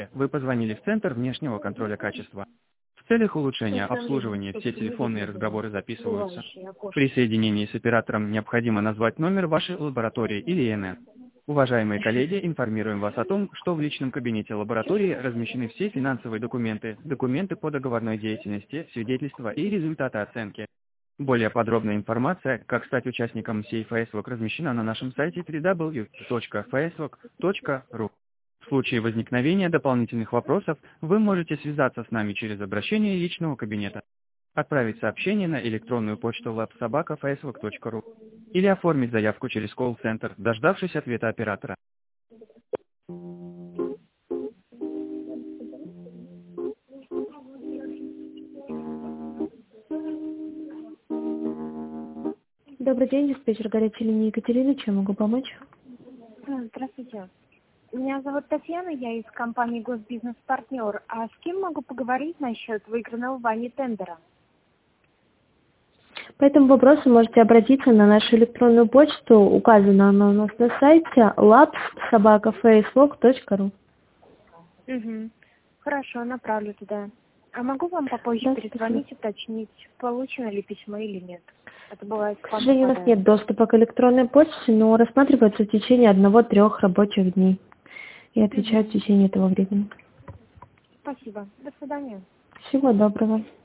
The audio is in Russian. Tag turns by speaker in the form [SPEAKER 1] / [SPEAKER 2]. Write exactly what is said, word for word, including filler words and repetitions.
[SPEAKER 1] Вы позвонили в Центр внешнего контроля качества. В целях улучшения обслуживания все телефонные разговоры записываются. При соединении с оператором необходимо назвать номер вашей лаборатории или И Н Н. Уважаемые коллеги, информируем вас о том, что в личном кабинете лаборатории размещены все финансовые документы, документы по договорной деятельности, свидетельства и результаты оценки. Более подробная информация, как стать участником сей Facebook, размещена на нашем сайте дабл ю дабл ю дабл ю точка фейсбук точка ру. В случае возникновения дополнительных вопросов вы можете связаться с нами через обращение личного кабинета, отправить сообщение на электронную почту лаб собака фейсбук точка ру или оформить заявку через колл-центр, дождавшись ответа оператора.
[SPEAKER 2] Добрый день, диспетчер горячей линии Екатерина. Чем могу помочь?
[SPEAKER 3] Здравствуйте. Меня зовут Татьяна, я из компании «Госбизнес-партнер». А с кем могу поговорить насчет выигранного вами тендера?
[SPEAKER 2] По этому вопросу можете обратиться на нашу электронную почту, указана она у нас на сайте лаб собака фейсбук точка ру.
[SPEAKER 3] Угу. Хорошо, направлю туда. А могу вам попозже
[SPEAKER 2] Да,
[SPEAKER 3] перезвонить,
[SPEAKER 2] спасибо.
[SPEAKER 3] уточнить, получено ли письмо или нет? Это бывает
[SPEAKER 2] К сожалению, у нас нет доступа к электронной почте, но рассматривается в течение одного-трех рабочих дней и отвечает
[SPEAKER 3] Угу.
[SPEAKER 2] в течение этого времени.
[SPEAKER 3] Спасибо. До свидания.
[SPEAKER 2] Всего доброго.